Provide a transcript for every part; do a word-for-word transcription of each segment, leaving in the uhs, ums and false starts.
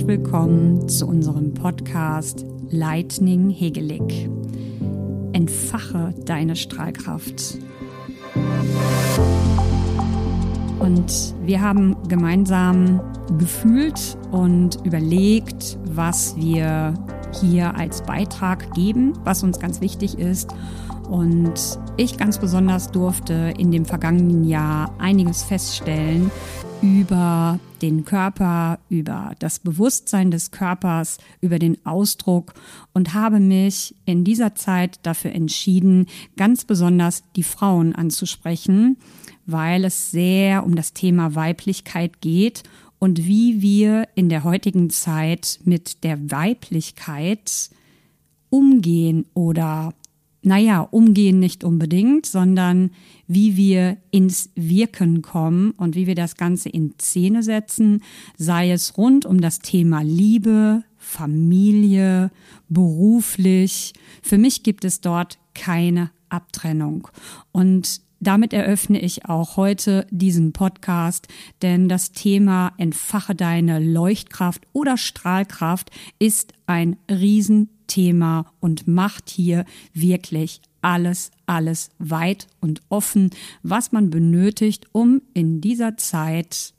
willkommen zu unserem Podcast Lightning Hegelig. Entfache deine Strahlkraft. Und wir haben gemeinsam gefühlt und überlegt, was wir hier als Beitrag geben, was uns ganz wichtig ist. Und ich ganz besonders durfte in dem vergangenen Jahr einiges feststellen über den Körper, über das Bewusstsein des Körpers, über den Ausdruck und habe mich in dieser Zeit dafür entschieden, ganz besonders die Frauen anzusprechen, weil es sehr um das Thema Weiblichkeit geht und wie wir in der heutigen Zeit mit der Weiblichkeit umgehen oder Naja, umgehen nicht unbedingt, sondern wie wir ins Wirken kommen und wie wir das Ganze in Szene setzen, sei es rund um das Thema Liebe, Familie, beruflich. Für mich gibt es dort keine Abtrennung. Und damit eröffne ich auch heute diesen Podcast, denn das Thema Entfache deine Leuchtkraft oder Strahlkraft ist ein Riesenthema und macht hier wirklich alles, alles weit und offen, was man benötigt, um in dieser Zeit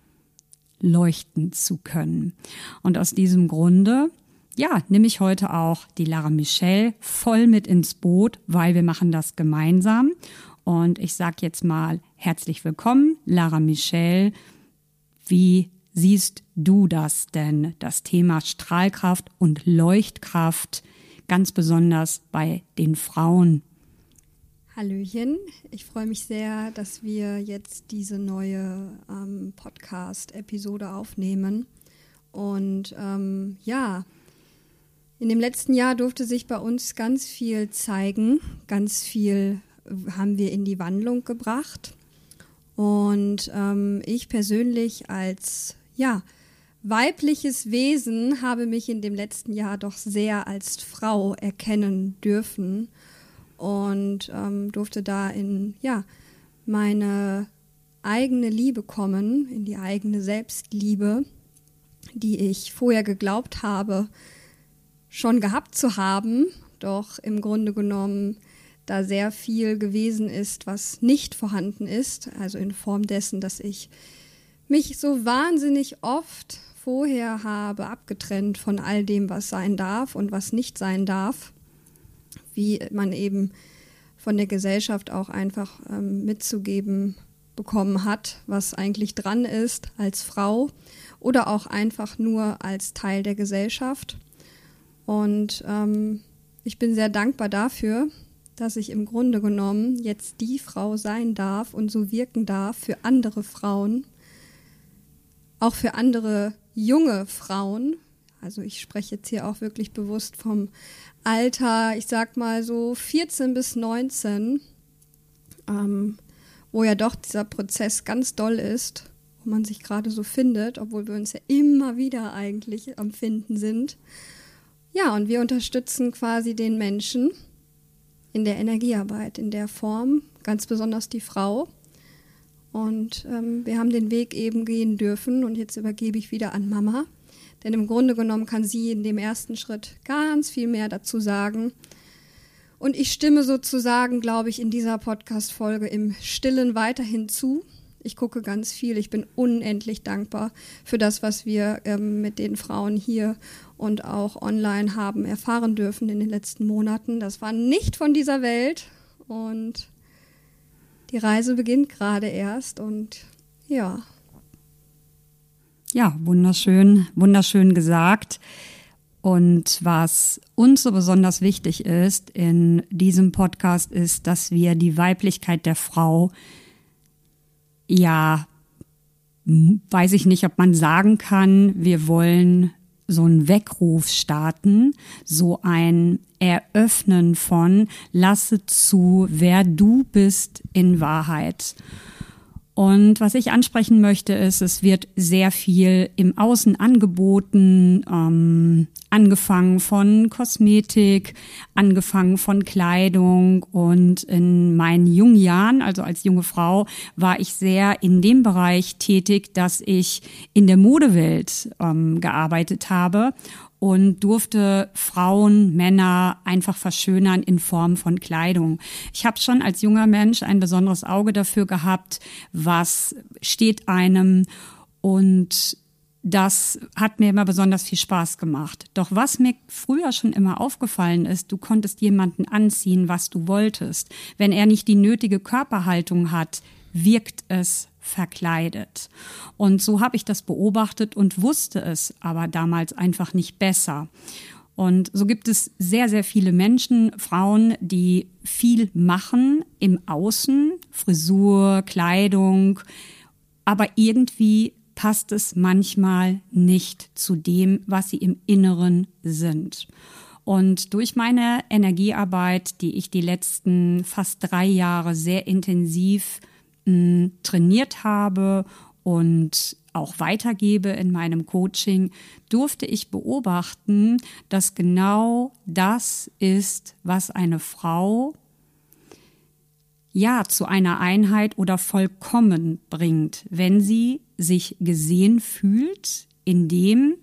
leuchten zu können. Und aus diesem Grunde, ja, nehme ich heute auch die Lara Michelle voll mit ins Boot, weil wir machen das gemeinsam. Und ich sage jetzt mal herzlich willkommen, Lara Michelle. Wie siehst du das denn, das Thema Strahlkraft und Leuchtkraft, ganz besonders bei den Frauen? Hallöchen, ich freue mich sehr, dass wir jetzt diese neue ähm, Podcast-Episode aufnehmen. Und ähm, ja, in dem letzten Jahr durfte sich bei uns ganz viel zeigen, ganz viel haben wir in die Wandlung gebracht. Und ähm, ich persönlich als ja, weibliches Wesen habe mich in dem letzten Jahr doch sehr als Frau erkennen dürfen und ähm, durfte da in ja, meine eigene Liebe kommen, in die eigene Selbstliebe, die ich vorher geglaubt habe, schon gehabt zu haben, doch im Grunde genommen da sehr viel gewesen ist, was nicht vorhanden ist, also in Form dessen, dass ich mich so wahnsinnig oft vorher habe abgetrennt von all dem, was sein darf und was nicht sein darf, wie man eben von der Gesellschaft auch einfach ähm, mitzugeben bekommen hat, was eigentlich dran ist als Frau oder auch einfach nur als Teil der Gesellschaft. Und ähm, ich bin sehr dankbar dafür, dass ich im Grunde genommen jetzt die Frau sein darf und so wirken darf für andere Frauen, auch für andere junge Frauen. Also ich spreche jetzt hier auch wirklich bewusst vom Alter, ich sag mal so vierzehn bis neunzehn, ähm, wo ja doch dieser Prozess ganz doll ist, wo man sich gerade so findet, obwohl wir uns ja immer wieder eigentlich am Finden sind. Ja, und wir unterstützen quasi den Menschen in der Energiearbeit, in der Form, ganz besonders die Frau. Und ähm, wir haben den Weg eben gehen dürfen und jetzt übergebe ich wieder an Mama. Denn im Grunde genommen kann sie in dem ersten Schritt ganz viel mehr dazu sagen. Und ich stimme sozusagen, glaube ich, in dieser Podcast-Folge im Stillen weiterhin zu. Ich gucke ganz viel, ich bin unendlich dankbar für das, was wir ähm, mit den Frauen hier und auch online haben erfahren dürfen in den letzten Monaten. Das war nicht von dieser Welt und die Reise beginnt gerade erst und ja. Ja, wunderschön, wunderschön gesagt. Und was uns so besonders wichtig ist in diesem Podcast ist, dass wir die Weiblichkeit der Frau, ja, weiß ich nicht, ob man sagen kann, wir wollen so einen Weckruf starten, so ein Eröffnen von lasse zu, wer du bist in Wahrheit. Und was ich ansprechen möchte, ist, es wird sehr viel im Außen angeboten, ähm, angefangen von Kosmetik, angefangen von Kleidung. Und in meinen jungen Jahren, also als junge Frau, war ich sehr in dem Bereich tätig, dass ich in der Modewelt ähm, gearbeitet habe und durfte Frauen, Männer einfach verschönern in Form von Kleidung. Ich habe schon als junger Mensch ein besonderes Auge dafür gehabt, was steht einem, und das hat mir immer besonders viel Spaß gemacht. Doch was mir früher schon immer aufgefallen ist, du konntest jemanden anziehen, was du wolltest. Wenn er nicht die nötige Körperhaltung hat, wirkt es verkleidet. Und so habe ich das beobachtet und wusste es aber damals einfach nicht besser. Und so gibt es sehr, sehr viele Menschen, Frauen, die viel machen im Außen, Frisur, Kleidung, aber irgendwie passt es manchmal nicht zu dem, was sie im Inneren sind. Und durch meine Energiearbeit, die ich die letzten fast drei Jahre sehr intensiv mh, trainiert habe und auch weitergebe in meinem Coaching, durfte ich beobachten, dass genau das ist, was eine Frau ja zu einer Einheit oder vollkommen bringt, wenn sie sich gesehen fühlt in dem,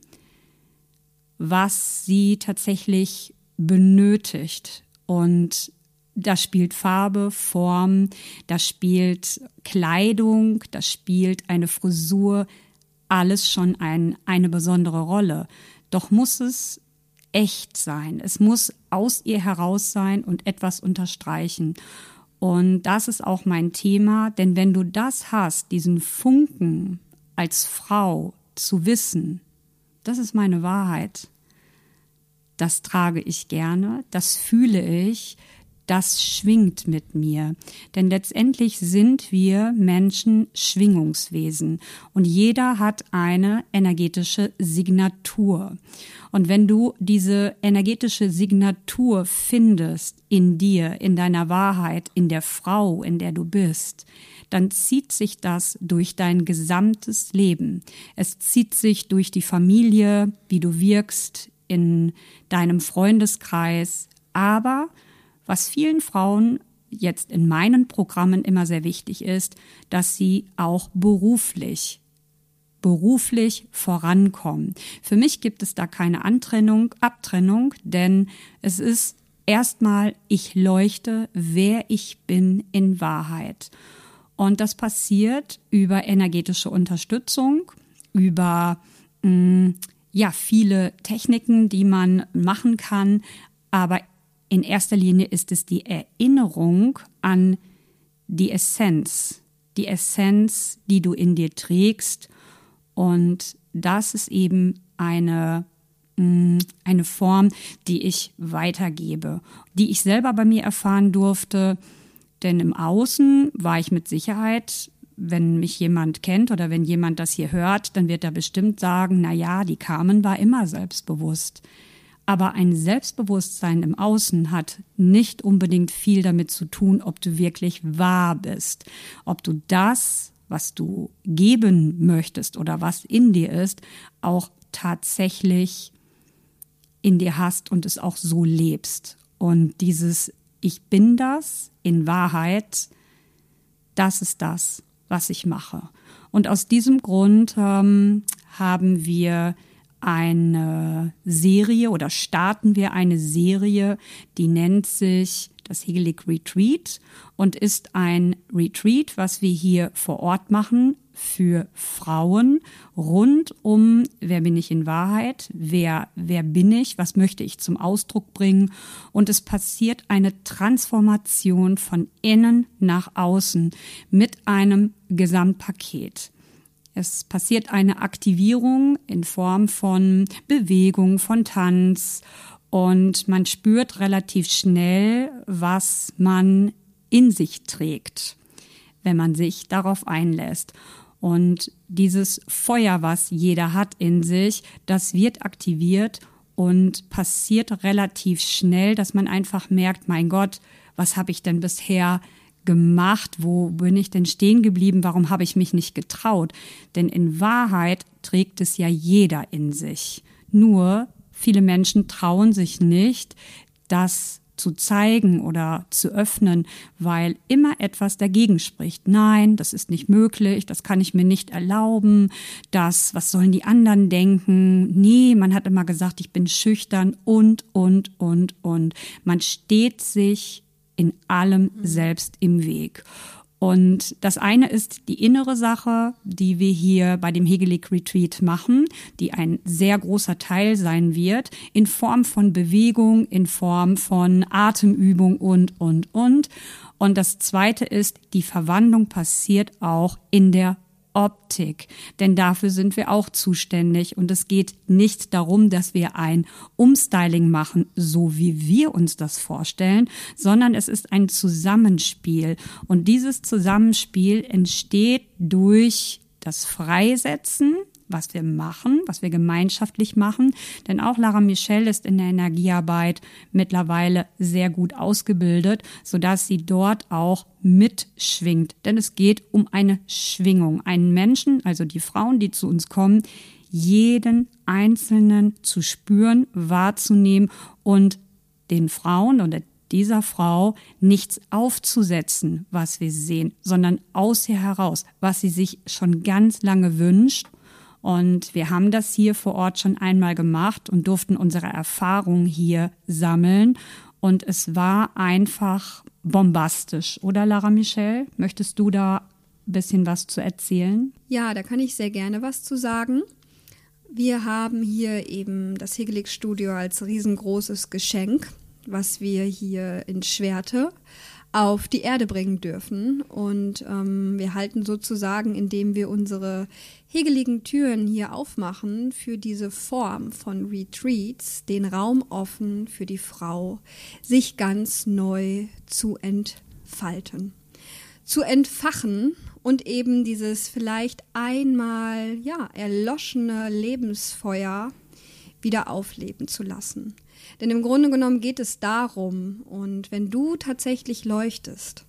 was sie tatsächlich benötigt. Und da spielt Farbe, Form, da spielt Kleidung, da spielt eine Frisur, alles schon ein, eine besondere Rolle. Doch muss es echt sein. Es muss aus ihr heraus sein und etwas unterstreichen. Und das ist auch mein Thema, denn wenn du das hast, diesen Funken als Frau zu wissen, das ist meine Wahrheit, das trage ich gerne, das fühle ich, das schwingt mit mir. Denn letztendlich sind wir Menschen Schwingungswesen und jeder hat eine energetische Signatur. Und wenn du diese energetische Signatur findest in dir, in deiner Wahrheit, in der Frau, in der du bist, dann zieht sich das durch dein gesamtes Leben. Es zieht sich durch die Familie, wie du wirkst, in deinem Freundeskreis. Aber was vielen Frauen jetzt in meinen Programmen immer sehr wichtig ist, dass sie auch beruflich beruflich vorankommen. Für mich gibt es da keine Antrennung, Abtrennung, denn es ist erstmal, ich leuchte, wer ich bin in Wahrheit. Und das passiert über energetische Unterstützung, über mh, ja viele Techniken, die man machen kann, aber in erster Linie ist es die Erinnerung an die Essenz, die Essenz, die du in dir trägst. Und das ist eben eine, eine Form, die ich weitergebe, die ich selber bei mir erfahren durfte. Denn im Außen war ich mit Sicherheit, wenn mich jemand kennt oder wenn jemand das hier hört, dann wird er bestimmt sagen, na ja, die Carmen war immer selbstbewusst. Aber ein Selbstbewusstsein im Außen hat nicht unbedingt viel damit zu tun, ob du wirklich wahr bist, ob du das, was du geben möchtest oder was in dir ist, auch tatsächlich in dir hast und es auch so lebst. Und dieses Ich bin das in Wahrheit, das ist das, was ich mache. Und aus diesem Grund ähm, haben wir eine Serie oder starten wir eine Serie, die nennt sich das Hegelic Retreat und ist ein Retreat, was wir hier vor Ort machen für Frauen rund um, wer bin ich in Wahrheit, wer, wer bin ich, was möchte ich zum Ausdruck bringen. Und es passiert eine Transformation von innen nach außen mit einem Gesamtpaket. Es passiert eine Aktivierung in Form von Bewegung, von Tanz und man spürt relativ schnell, was man in sich trägt, wenn man sich darauf einlässt. Und dieses Feuer, was jeder hat in sich, das wird aktiviert und passiert relativ schnell, dass man einfach merkt, mein Gott, was habe ich denn bisher gemacht? Wo bin ich denn stehen geblieben? Warum habe ich mich nicht getraut? Denn in Wahrheit trägt es ja jeder in sich. Nur viele Menschen trauen sich nicht, das zu zeigen oder zu öffnen, weil immer etwas dagegen spricht. Nein, das ist nicht möglich, das kann ich mir nicht erlauben, das, was sollen die anderen denken? Nee, man hat immer gesagt, ich bin schüchtern und, und, und, und. Man steht sich in allem selbst im Weg. Und das eine ist die innere Sache, die wir hier bei dem Hegelic Retreat machen, die ein sehr großer Teil sein wird, in Form von Bewegung, in Form von Atemübung und, und, und. Und das zweite ist, die Verwandlung passiert auch in der Optik, denn dafür sind wir auch zuständig und es geht nicht darum, dass wir ein Umstyling machen, so wie wir uns das vorstellen, sondern es ist ein Zusammenspiel und dieses Zusammenspiel entsteht durch das Freisetzen, was wir machen, was wir gemeinschaftlich machen, denn auch Lara Michelle ist in der Energiearbeit mittlerweile sehr gut ausgebildet, sodass sie dort auch mitschwingt, denn es geht um eine Schwingung, einen Menschen, also die Frauen, die zu uns kommen, jeden Einzelnen zu spüren, wahrzunehmen und den Frauen oder dieser Frau nichts aufzusetzen, was wir sehen, sondern aus ihr heraus, was sie sich schon ganz lange wünscht. Und wir haben das hier vor Ort schon einmal gemacht und durften unsere Erfahrungen hier sammeln. Und es war einfach bombastisch. Oder Lara Michelle, möchtest du da ein bisschen was zu erzählen? Ja, da kann ich sehr gerne was zu sagen. Wir haben hier eben das Hegelic Studio als riesengroßes Geschenk, was wir hier in Schwerte auf die Erde bringen dürfen. Und ähm, wir halten sozusagen, indem wir unsere hegeligen Türen hier aufmachen, für diese Form von Retreats, den Raum offen für die Frau, sich ganz neu zu entfalten, zu entfachen und eben dieses vielleicht einmal ja erloschene Lebensfeuer wieder aufleben zu lassen. Denn im Grunde genommen geht es darum, und wenn du tatsächlich leuchtest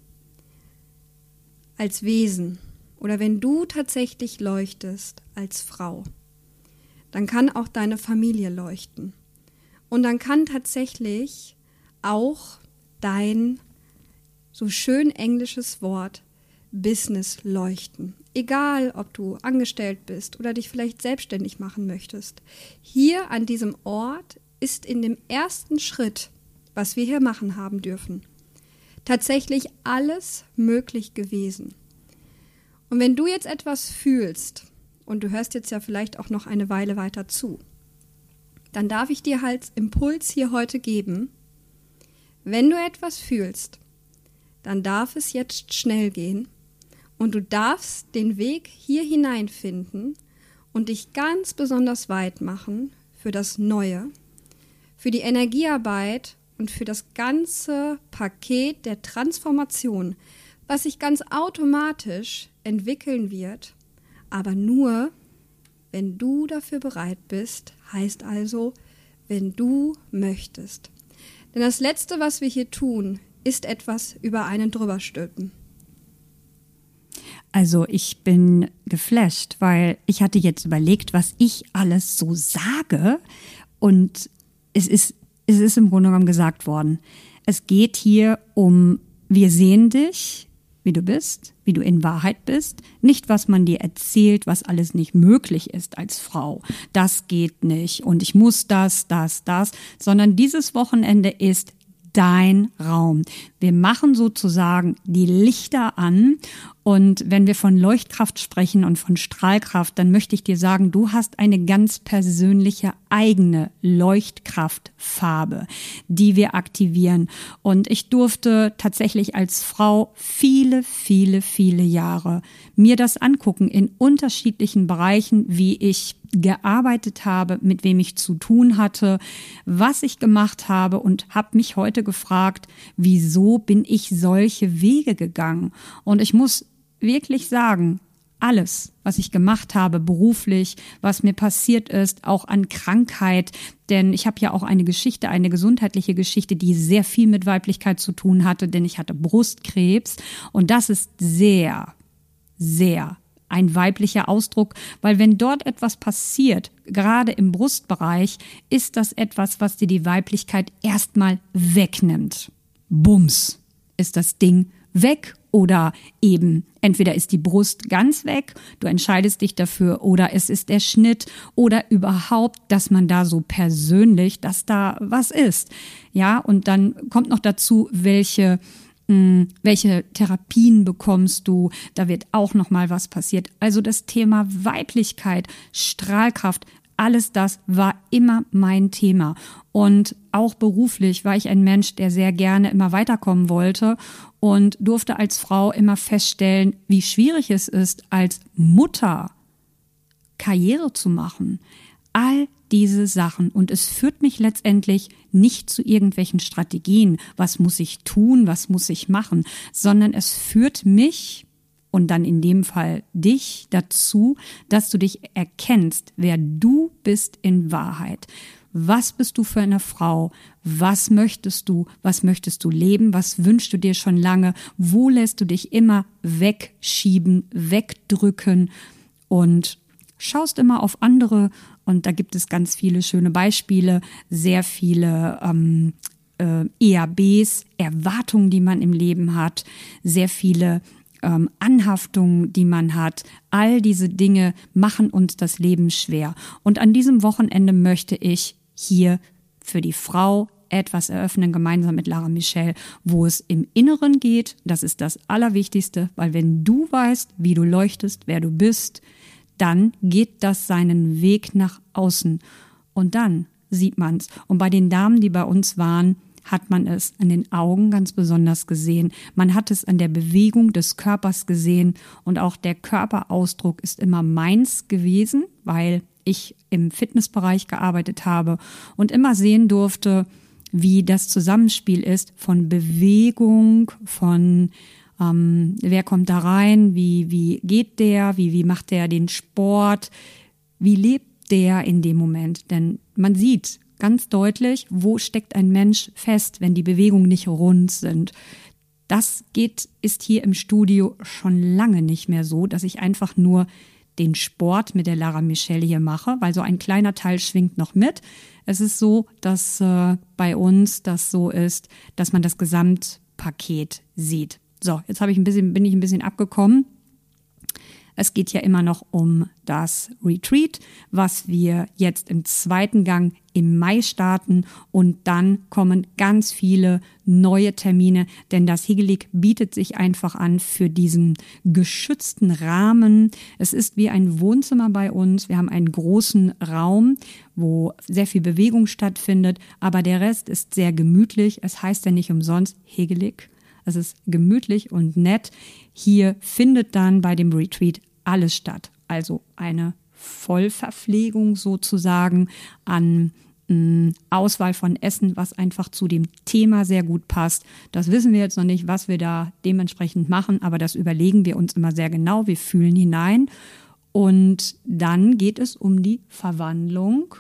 als Wesen oder wenn du tatsächlich leuchtest als Frau, dann kann auch deine Familie leuchten. Und dann kann tatsächlich auch dein so schön englisches Wort Business leuchten. Egal, ob du angestellt bist oder dich vielleicht selbstständig machen möchtest. Hier an diesem Ort ist in dem ersten Schritt, was wir hier machen haben dürfen, tatsächlich alles möglich gewesen. Und wenn du jetzt etwas fühlst, und du hörst jetzt ja vielleicht auch noch eine Weile weiter zu, dann darf ich dir als Impuls hier heute geben, wenn du etwas fühlst, dann darf es jetzt schnell gehen und du darfst den Weg hier hineinfinden und dich ganz besonders weit machen für das Neue, für die Energiearbeit und für das ganze Paket der Transformation, was sich ganz automatisch entwickeln wird, aber nur, wenn du dafür bereit bist, heißt also, wenn du möchtest. Denn das Letzte, was wir hier tun, ist etwas über einen drüber stülpen. Also ich bin geflasht, weil ich hatte jetzt überlegt, was ich alles so sage und es ist, es ist im Grunde genommen gesagt worden. Es geht hier um, wir sehen dich, wie du bist, wie du in Wahrheit bist, nicht was man dir erzählt, was alles nicht möglich ist als Frau. Das geht nicht und ich muss das, das, das, sondern dieses Wochenende ist dein Raum. Wir machen sozusagen die Lichter an und wenn wir von Leuchtkraft sprechen und von Strahlkraft, dann möchte ich dir sagen, du hast eine ganz persönliche eigene Leuchtkraftfarbe, die wir aktivieren. Und ich durfte tatsächlich als Frau viele, viele, viele Jahre mir das angucken in unterschiedlichen Bereichen, wie ich gearbeitet habe, mit wem ich zu tun hatte, was ich gemacht habe und habe mich heute gefragt, wieso bin ich solche Wege gegangen? Und ich muss wirklich sagen, alles, was ich gemacht habe, beruflich, was mir passiert ist, auch an Krankheit, denn ich habe ja auch eine Geschichte, eine gesundheitliche Geschichte, die sehr viel mit Weiblichkeit zu tun hatte, denn ich hatte Brustkrebs und das ist sehr, sehr ein weiblicher Ausdruck, weil wenn dort etwas passiert, gerade im Brustbereich, ist das etwas, was dir die Weiblichkeit erstmal wegnimmt. Bums, ist das Ding weg oder eben entweder ist die Brust ganz weg, du entscheidest dich dafür oder es ist der Schnitt oder überhaupt, dass man da so persönlich, dass da was ist. Ja, und dann kommt noch dazu, welche welche Therapien bekommst du, da wird auch noch mal was passiert. Also das Thema Weiblichkeit, Strahlkraft, alles das war immer mein Thema. Und auch beruflich war ich ein Mensch, der sehr gerne immer weiterkommen wollte und durfte als Frau immer feststellen, wie schwierig es ist, als Mutter Karriere zu machen. All diese Sachen. Und es führt mich letztendlich nicht zu irgendwelchen Strategien, was muss ich tun, was muss ich machen, sondern es führt mich und dann in dem Fall dich dazu, dass du dich erkennst, wer du bist in Wahrheit. Was bist du für eine Frau? Was möchtest du? Was möchtest du leben? Was wünschst du dir schon lange? Wo lässt du dich immer wegschieben, wegdrücken und schaust immer auf andere und da gibt es ganz viele schöne Beispiele, sehr viele ähm, äh, E A Bs, Erwartungen, die man im Leben hat, sehr viele ähm, Anhaftungen, die man hat. All diese Dinge machen uns das Leben schwer. Und an diesem Wochenende möchte ich hier für die Frau etwas eröffnen, gemeinsam mit Lara Michelle, wo es im Inneren geht. Das ist das Allerwichtigste, weil wenn du weißt, wie du leuchtest, wer du bist, dann geht das seinen Weg nach außen. Und dann sieht man's. Und bei den Damen, die bei uns waren, hat man es an den Augen ganz besonders gesehen. Man hat es an der Bewegung des Körpers gesehen. Und auch der Körperausdruck ist immer meins gewesen, weil ich im Fitnessbereich gearbeitet habe und immer sehen durfte, wie das Zusammenspiel ist von Bewegung, von Ähm, wer kommt da rein? Wie, wie geht der? Wie, wie macht der den Sport? Wie lebt der in dem Moment? Denn man sieht ganz deutlich, wo steckt ein Mensch fest, wenn die Bewegungen nicht rund sind. Das geht, ist hier im Studio schon lange nicht mehr so, dass ich einfach nur den Sport mit der Lara Michelle hier mache, weil so ein kleiner Teil schwingt noch mit. Es ist so, dass äh, bei uns das so ist, dass man das Gesamtpaket sieht. So, jetzt habe ich ein bisschen, bin ich ein bisschen abgekommen. Es geht ja immer noch um das Retreat, was wir jetzt im zweiten Gang im Mai starten und dann kommen ganz viele neue Termine, denn das Hegelic bietet sich einfach an für diesen geschützten Rahmen. Es ist wie ein Wohnzimmer bei uns. Wir haben einen großen Raum, wo sehr viel Bewegung stattfindet, aber der Rest ist sehr gemütlich. Es heißt ja nicht umsonst Hegelic. Es ist gemütlich und nett. Hier findet dann bei dem Retreat alles statt. Also eine Vollverpflegung sozusagen an mh, Auswahl von Essen, was einfach zu dem Thema sehr gut passt. Das wissen wir jetzt noch nicht, was wir da dementsprechend machen, aber das überlegen wir uns immer sehr genau. Wir fühlen hinein. Und dann geht es um die Verwandlung,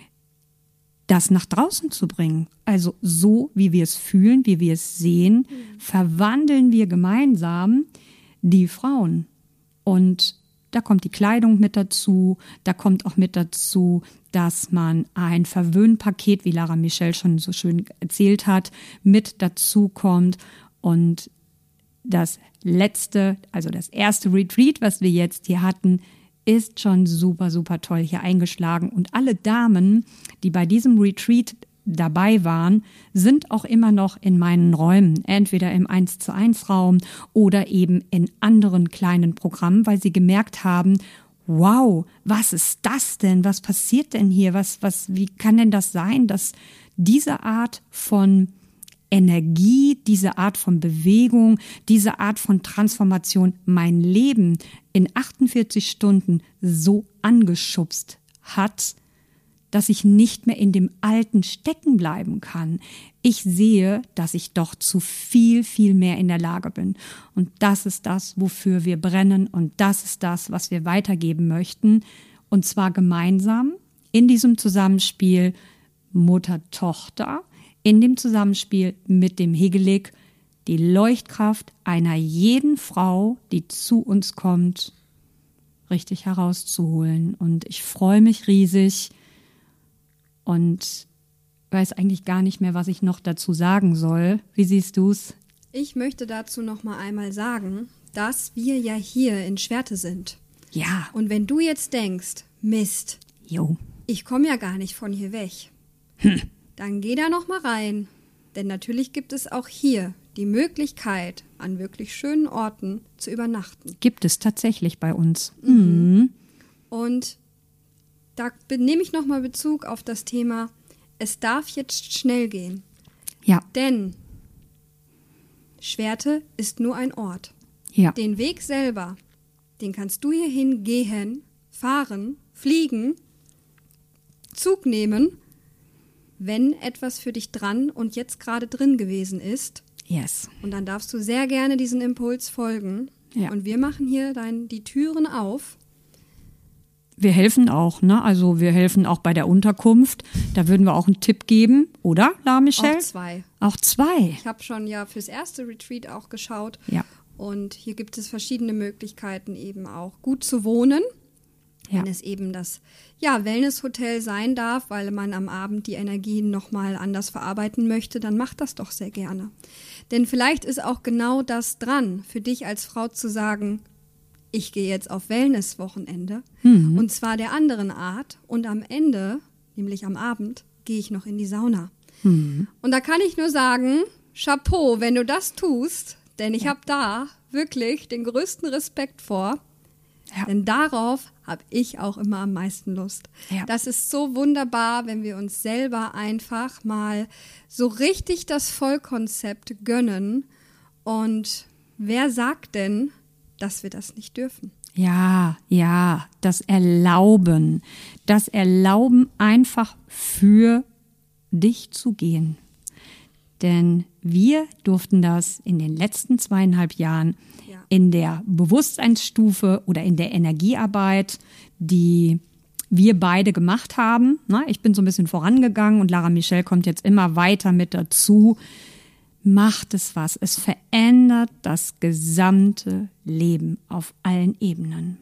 das nach draußen zu bringen. Also so, wie wir es fühlen, wie wir es sehen, verwandeln wir gemeinsam die Frauen. Und da kommt die Kleidung mit dazu, da kommt auch mit dazu, dass man ein Verwöhnpaket, wie Lara Michelle schon so schön erzählt hat, mit dazu kommt. Und das letzte, also das erste Retreat, was wir jetzt hier hatten, ist schon super, super toll hier eingeschlagen. Und alle Damen, die bei diesem Retreat dabei waren, sind auch immer noch in meinen Räumen, entweder im eins zu eins Raum oder eben in anderen kleinen Programmen, weil sie gemerkt haben, wow, was ist das denn? Was passiert denn hier? Was, was, wie kann denn das sein, dass diese Art von Energie, diese Art von Bewegung, diese Art von Transformation mein Leben in achtundvierzig Stunden so angeschubst hat, dass ich nicht mehr in dem Alten stecken bleiben kann. Ich sehe, dass ich doch zu viel, viel mehr in der Lage bin. Und das ist das, wofür wir brennen. Und das ist das, was wir weitergeben möchten. Und zwar gemeinsam in diesem Zusammenspiel Mutter-Tochter, in dem Zusammenspiel mit dem Hegelig, die Leuchtkraft einer jeden Frau, die zu uns kommt, richtig herauszuholen. Und ich freue mich riesig und weiß eigentlich gar nicht mehr, was ich noch dazu sagen soll. Wie siehst du's? Ich möchte dazu noch mal einmal sagen, dass wir ja hier in Schwerte sind. Ja. Und wenn du jetzt denkst, Mist, Jo. ich komme ja gar nicht von hier weg, Hm. dann geh da noch mal rein. Denn natürlich gibt es auch hier die Möglichkeit, an wirklich schönen Orten zu übernachten. Gibt es tatsächlich bei uns. Mhm. Und da nehme ich nochmal Bezug auf das Thema, es darf jetzt schnell gehen. Ja. Denn Schwerte ist nur ein Ort. Ja. Den Weg selber, den kannst du hierhin gehen, fahren, fliegen, Zug nehmen, wenn etwas für dich dran und jetzt gerade drin gewesen ist. Yes. Und dann darfst du sehr gerne diesen Impuls folgen. Ja. Und wir machen hier dann die Türen auf. Wir helfen auch, ne? Also wir helfen auch bei der Unterkunft. Da würden wir auch einen Tipp geben, oder, La Michelle? Auch zwei. Auch zwei. Ich habe schon ja fürs erste Retreat auch geschaut. Ja. Und hier gibt es verschiedene Möglichkeiten, eben auch gut zu wohnen. Ja. Wenn es eben das ja, Wellness-Hotel sein darf, weil man am Abend die Energien nochmal anders verarbeiten möchte, dann macht das doch sehr gerne. Denn vielleicht ist auch genau das dran, für dich als Frau zu sagen, ich gehe jetzt auf Wellness-Wochenende, Mhm. und zwar der anderen Art, und am Ende, nämlich am Abend, gehe ich noch in die Sauna. Mhm. Und da kann ich nur sagen, Chapeau, wenn du das tust, denn ich Ja. habe da wirklich den größten Respekt vor, Ja. denn darauf habe ich auch immer am meisten Lust. Ja. Das ist so wunderbar, wenn wir uns selber einfach mal so richtig das Vollkonzept gönnen. Und wer sagt denn, dass wir das nicht dürfen? Ja, ja, das Erlauben. Das Erlauben, einfach für dich zu gehen. Denn wir durften das in den letzten zweieinhalb Jahren Ja. in der Bewusstseinsstufe oder in der Energiearbeit, die wir beide gemacht haben. Na, ich bin so ein bisschen vorangegangen und Lara Michelle kommt jetzt immer weiter mit dazu. Macht es was. Es verändert das gesamte Leben auf allen Ebenen.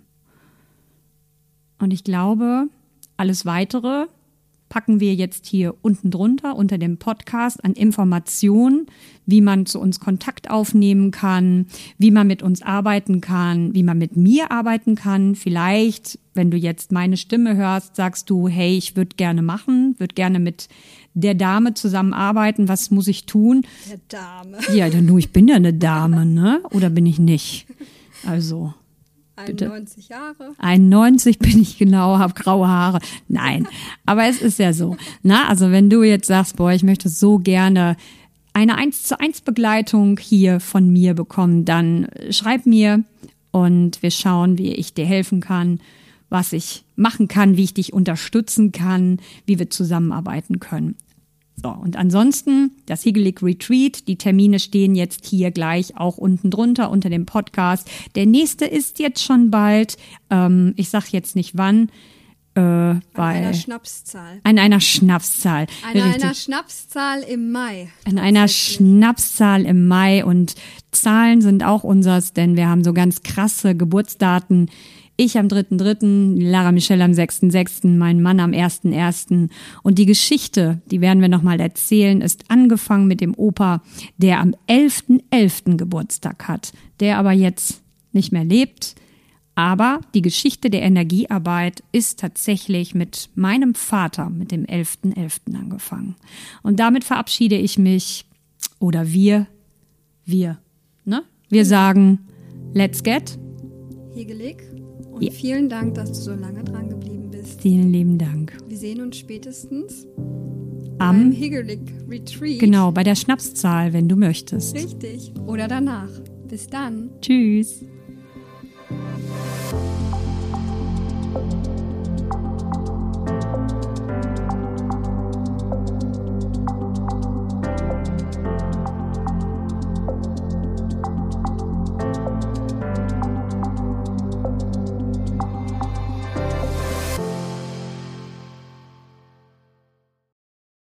Und ich glaube, alles Weitere packen wir jetzt hier unten drunter unter dem Podcast an Informationen, wie man zu uns Kontakt aufnehmen kann, wie man mit uns arbeiten kann, wie man mit mir arbeiten kann. Vielleicht, wenn du jetzt meine Stimme hörst, sagst du, hey, ich würde gerne machen, würde gerne mit der Dame zusammenarbeiten. Was muss ich tun? Der Dame. Ja, du, ich bin ja eine Dame, ne? Oder bin ich nicht? Also einundneunzig Jahre. einundneunzig bin ich genau, habe graue Haare. Nein, aber es ist ja so. Na, also wenn du jetzt sagst, boah, ich möchte so gerne eine eins zu eins Begleitung hier von mir bekommen, dann schreib mir und wir schauen, wie ich dir helfen kann, was ich machen kann, wie ich dich unterstützen kann, wie wir zusammenarbeiten können. So, und ansonsten das Hegelig Retreat, die Termine stehen jetzt hier gleich auch unten drunter unter dem Podcast. Der nächste ist jetzt schon bald, ähm, ich sag jetzt nicht wann, äh, An weil einer Schnapszahl. an einer Schnapszahl. An Richtig. einer Schnapszahl im Mai. An einer Schnapszahl im Mai, und Zahlen sind auch unseres, denn wir haben so ganz krasse Geburtsdaten. Ich am dritten dritten, Lara Michelle am sechsten sechsten, mein Mann am ersten ersten Und die Geschichte, die werden wir nochmal erzählen, ist angefangen mit dem Opa, der am elften elften Geburtstag hat, der aber jetzt nicht mehr lebt. Aber die Geschichte der Energiearbeit ist tatsächlich mit meinem Vater, mit dem elften elften angefangen. Und damit verabschiede ich mich, oder wir, wir, ne? Wir sagen, let's get. Hegelig. Und Ja. vielen Dank, dass du so lange dran geblieben bist. Vielen lieben Dank. Wir sehen uns spätestens beim Am, Hegelig Retreat. genau, bei der Schnapszahl, wenn du möchtest. Richtig. Oder danach. Bis dann. Tschüss.